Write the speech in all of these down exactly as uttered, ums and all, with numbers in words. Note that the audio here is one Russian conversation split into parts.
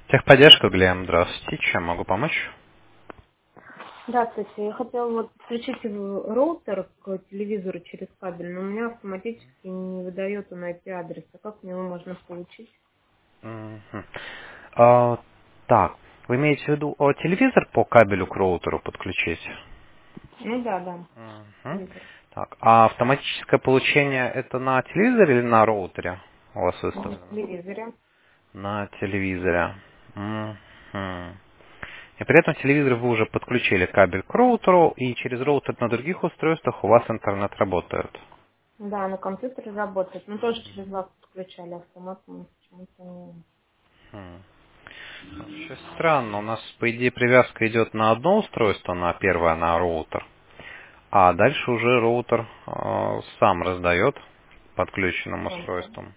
Техподдержка, Глеб, здравствуйте. Чем могу помочь? Здравствуйте. Я хотела вот подключить в- роутер к телевизору через кабель, но у меня автоматически не выдает он ай пи-адрес. А как мне его можно получить? Мгм. А, так, вы имеете в виду о, телевизор по кабелю к роутеру подключить? Ну да, да. Мгм. Телевизор. Так, а автоматическое получение это на телевизоре или на роутере у вас На выставлено? телевизоре. На телевизоре. Мгм. И при этом телевизор вы уже подключили кабель к роутеру, и через роутер на других устройствах у вас интернет работает. Да, на компьютере работает. Мы тоже через вас подключали автомат, но почему-то не... Хм. Вообще странно, у нас по идее привязка идет на одно устройство, на первое, на роутер, а дальше уже роутер э, сам раздает подключенным Ага. устройством.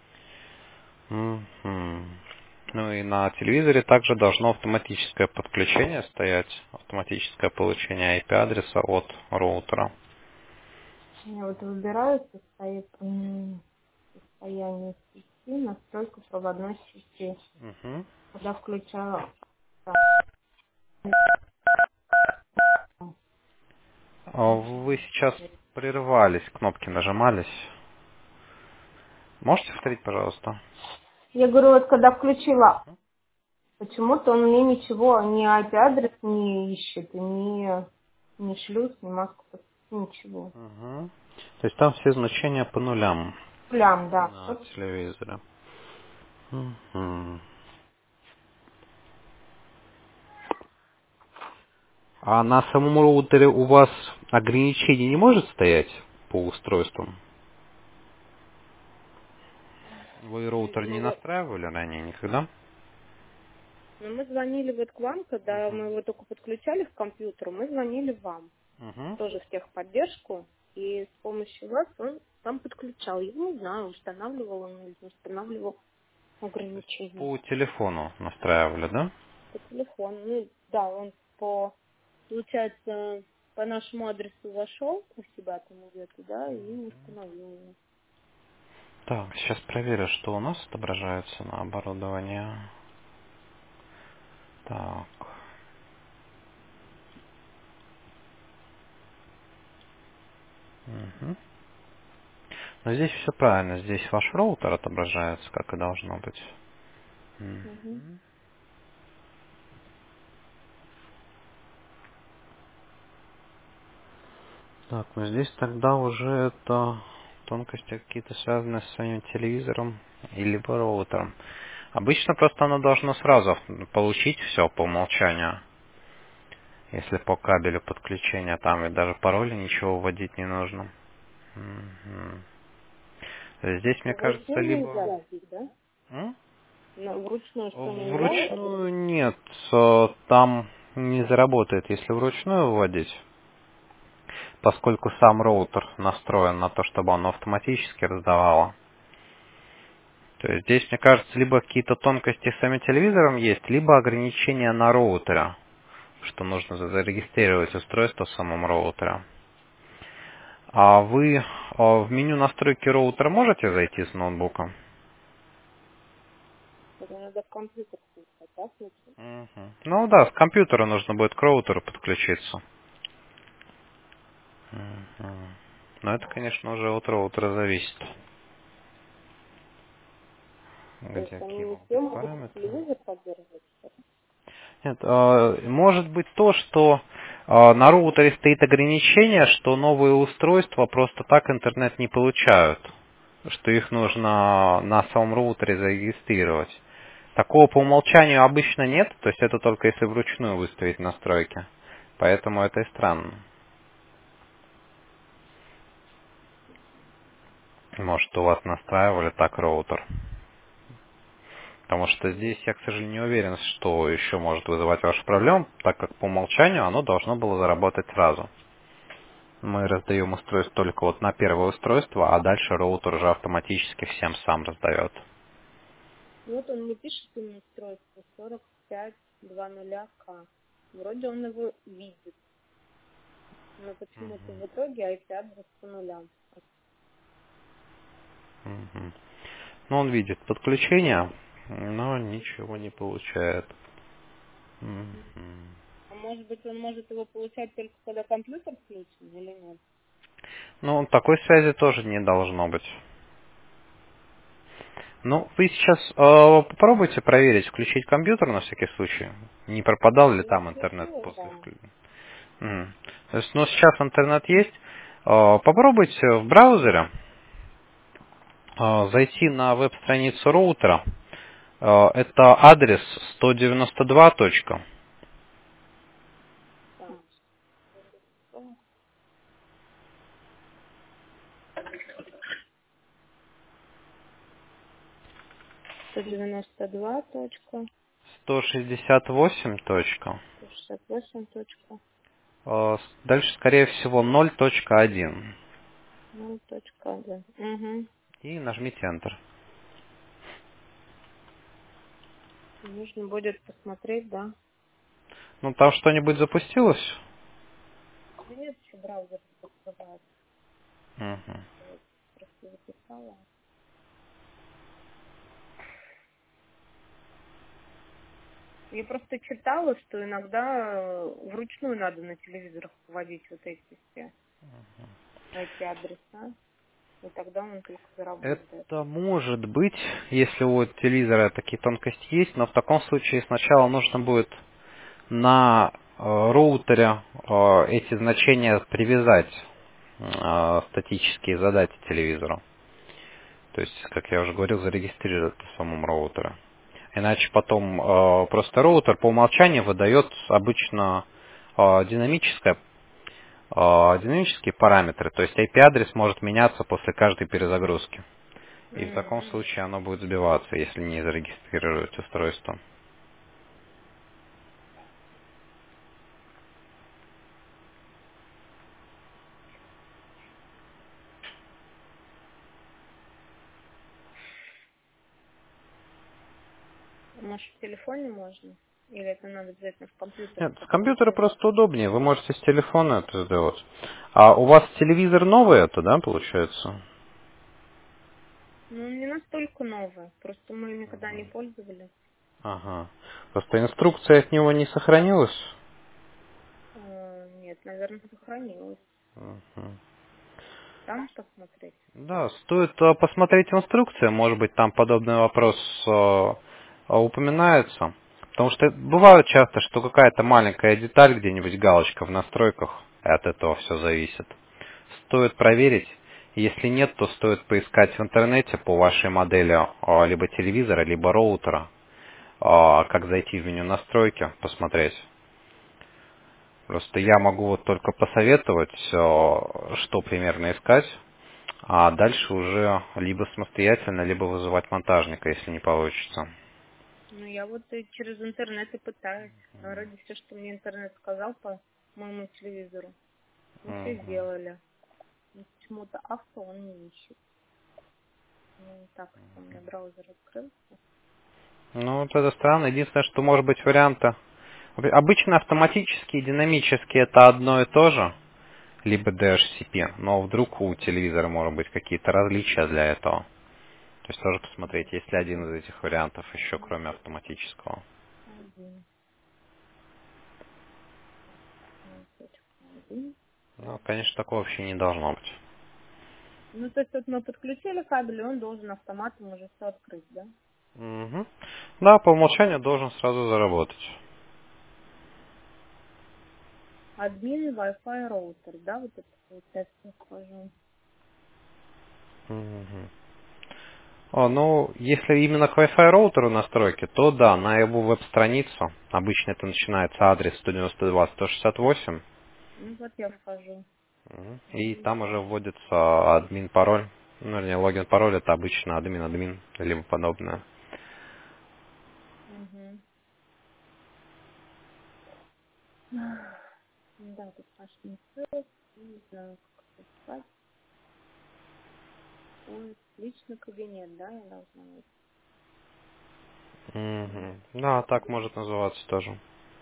Мгм. Ну и на телевизоре также должно автоматическое подключение стоять, автоматическое получение ай пи-адреса от роутера. Я вот выбираю состоит, м, состояние сети, настройку проводной сети. Мгм. Когда включаю... А вы сейчас прервались, кнопки нажимались. Можете повторить, пожалуйста? Я говорю, вот когда включила, почему-то он мне ничего, ни ай пи-адрес не ищет, и ни, ни шлюз, ни маску, ничего. Мгм. То есть там все значения по нулям Плям, да. на Вот телевизоре. Мгм. А на самом роутере у вас ограничений не может стоять по устройствам? Вы роутер не мы, вот- настраивали ранее никогда? ну, мы звонили вот к вам, когда Угу. мы его только подключали к компьютеру, мы звонили вам, Угу. тоже в техподдержку, и с помощью вас он там подключал. Я не знаю, устанавливал он или не устанавливал ограничения По телефону настраивали, да? по телефону. Ну, да, он по, получается, по нашему адресу зашел у себя там где-то, да, и установил его. Так, сейчас проверю, что у нас отображается на оборудовании. Так. Угу. Но здесь все правильно. Здесь ваш роутер отображается, как и должно быть. Мгм. Мгм. Так, ну здесь тогда уже это тонкости какие-то связаны с своим телевизором или роутером. Обычно просто оно должно сразу получить все по умолчанию. Если по кабелю подключения там и даже пароля ничего вводить не нужно. Мгм. То есть здесь, мне Ну, кажется, вручную либо... нельзя вбить, да? М? Ну, вручную что нельзя? Вручную нет, э, там не заработает, если вручную вводить, поскольку сам роутер настроен на то, чтобы он автоматически раздавало. То есть здесь, мне кажется, либо какие-то тонкости с самим телевизором есть, либо ограничения на роутере, что нужно за- зарегистрировать устройство в самом роутере. А вы а, в меню настройки роутера можете зайти с ноутбука? Это надо в компьютер включать, да, включить? Мгм. Ну да, с компьютера нужно будет к роутеру подключиться. Мгм. Но это, конечно, уже от роутера зависит, То есть где они какие не могут все быть могут параметры. телевизор поддерживать? Нет, а, может быть то, что а, на роутере стоит ограничение, что новые устройства просто так интернет не получают, что их нужно на самом роутере зарегистрировать. Такого по умолчанию обычно нет, то есть это только если вручную выставить настройки. Поэтому это и странно. Может, у вас настраивали так роутер. Потому что здесь я, к сожалению, не уверен, что еще может вызывать вашу проблему, так как по умолчанию оно должно было заработать сразу. Мы раздаем устройство только вот на первое устройство, а дальше роутер уже автоматически всем сам раздает. Вот он мне пишет именно устройство сорок пять двадцать к. Вроде он его видит, но почему-то в итоге ай пи-адрес по нулям. Мгм. Ну, он видит подключение. но ничего не получает. М. Мгм. А может быть, он может его получать только когда компьютер включен или нет? Ну, такой связи тоже не должно быть. Ну, вы сейчас э, попробуйте проверить, включить компьютер на всякий случай. Не пропадал ли Я там интернет включила, после да. включения? Мгм. То есть, ну, сейчас интернет есть. Э, попробуйте в браузере э, зайти на веб-страницу роутера. Э, это адрес сто девяносто два. Так, сто девяносто два точка сто шестьдесят восемь. сто шестьдесят восемь точка Э, с- Дальше, скорее всего, ноль точка один. ноль точка один. Угу. И нажмите Enter. Нужно будет посмотреть, да. Ну, там что-нибудь запустилось? Да нет, еще браузер открывает. Мгм. Вот, просто записала. Я просто читала, что иногда э, вручную надо на телевизорах вводить вот эти все I P-адреса, и тогда он только заработает. Это может быть, если у телевизора такие тонкости есть, но в таком случае сначала нужно будет на э, роутере э, эти значения привязать, э, статические задать телевизору. То есть, как я уже говорил, зарегистрировать в самом роутере. Иначе потом э, просто роутер по умолчанию выдает обычно э, динамическое, э, динамические параметры. То есть I P-адрес может меняться после каждой перезагрузки. И в таком М. случае оно будет сбиваться, если не зарегистрировать устройство. Может, в телефоне можно? Или это надо обязательно в компьютере, Нет, с который компьютера сделать? просто удобнее. Вы можете с телефона это сделать. А у вас телевизор новый это, да, получается? Ну, не настолько новое. Просто мы им никогда не пользовались. Ага. Просто инструкция от него не сохранилась? Э, Нет, наверное, сохранилось. Мгм. Там посмотреть. Да, стоит э, посмотреть инструкцию, может быть, там подобный вопрос э, э, упоминается. Потому что бывает часто, что какая-то маленькая деталь, где-нибудь галочка в настройках, и от этого все зависит. Стоит проверить. Если нет, то стоит поискать в интернете по вашей модели э, либо телевизора, либо роутера, э, как зайти в меню настройки, посмотреть. Просто я могу вот только посоветовать, э, что примерно искать, а дальше уже либо самостоятельно, либо вызывать монтажника, если не получится. Ну, я вот и через интернет и пытаюсь. Вроде все, что мне интернет сказал по моему телевизору, мы все Мгм. сделали. Но почему-то авто он не ищет. Ну, так, что у меня браузер открылся. Ну, вот это странно. Единственное, что может быть варианты. Обычно автоматические и динамические это одно и то же, либо ди эйч си пи, но вдруг у телевизора может быть какие-то различия для этого. То есть тоже посмотреть, есть ли один из этих вариантов еще, кроме автоматического. Один. ноль точка один. Ну, конечно, такого вообще не должно быть. Ну, то есть вот мы подключили кабель, и он должен автоматом уже все открыть, да? Мгм. Да, по умолчанию должен сразу заработать. Админ Wi-Fi роутер, да, вот это получается, я скажу. Мгм. О, ну, если именно к Wi-Fi роутеру настройки, то да, на его веб-страницу, обычно это начинается адрес сто девяносто два точка сто шестьдесят восемь, Ну, вот я вхожу. мгм, и Админ. там уже вводится админ-пароль, ну, вернее, логин-пароль, это обычно админ-админ, либо подобное. Угу. Да, тут наш не не знаю, как это искать. Ой, личный кабинет, да, я должна найти. Мгм. Да, так может называться тоже.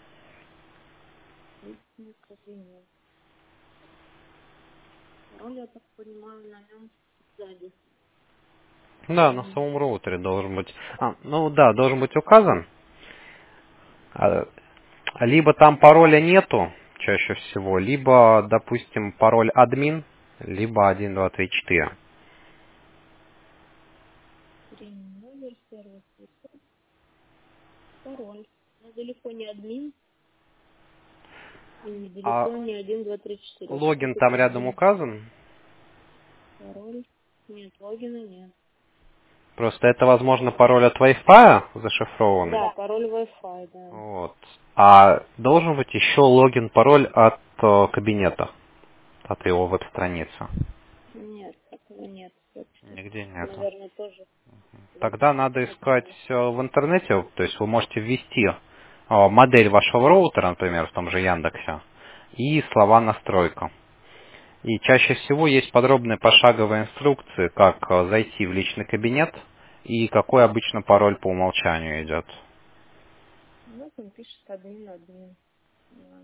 Личный кабинет. Пароль, я так понимаю, на нем сзади. Да, на самом роутере должен быть. А, ну да, должен быть указан. А, Либо там пароля нету, чаще всего, либо, допустим, пароль админ, либо один, два, три, четыре. Время, номер, сервис, пароль. На далеко не админ и А недалеко не один, два, три, четыре. Что логин там такое рядом админ? указан. Пароль. Нет, логина нет. Просто это, возможно, пароль от Wi-Fi зашифрованный. Да, пароль Wi-Fi, да. Вот. А должен быть еще логин, пароль от э, кабинета, от его веб-страницы. Нет, такого нет. Точно. Нигде нету. Наверное, тоже Тогда надо искать админ. э, в интернете, то есть вы можете ввести э, модель вашего роутера, например, в том же Яндексе, и слова настройка. И чаще всего есть подробные пошаговые инструкции, как э, зайти в личный кабинет и какой обычно пароль по умолчанию идет. Вот он пишет админ, админ. Да.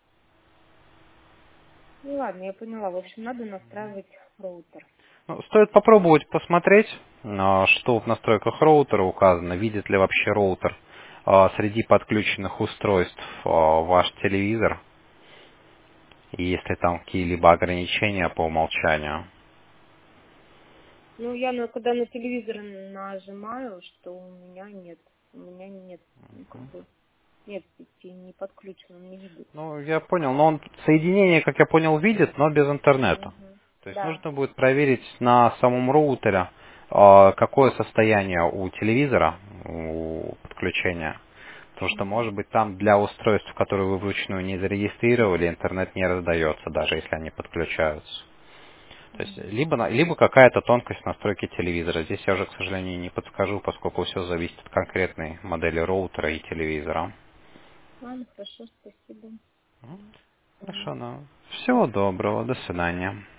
Ну ладно, я поняла. В общем, надо настраивать роутер. Ну, стоит попробовать посмотреть, э, что в настройках роутера указано, видит ли вообще роутер э, среди подключенных устройств э, ваш телевизор, и есть ли там какие-либо ограничения по умолчанию. Ну, я на, когда на телевизор нажимаю, что у меня нет. У меня нет, ну, как бы, нет сети, не подключен, он не видит. Ну, я понял, но он соединение, как я понял, видит, но без интернета. Угу. То есть Да. нужно будет проверить на самом роутере, э, какое состояние у телевизора, у подключения. Потому что, Угу. может быть, там для устройств, которые вы вручную не зарегистрировали, интернет не раздается, даже если они подключаются. То есть, Угу. либо, на- либо какая-то тонкость настройки телевизора. Здесь я уже, к сожалению, не подскажу, поскольку все зависит от конкретной модели роутера и телевизора. Ладно, хорошо, спасибо. Мгм. Мгм. Хорошо, ну, всего доброго, до свидания.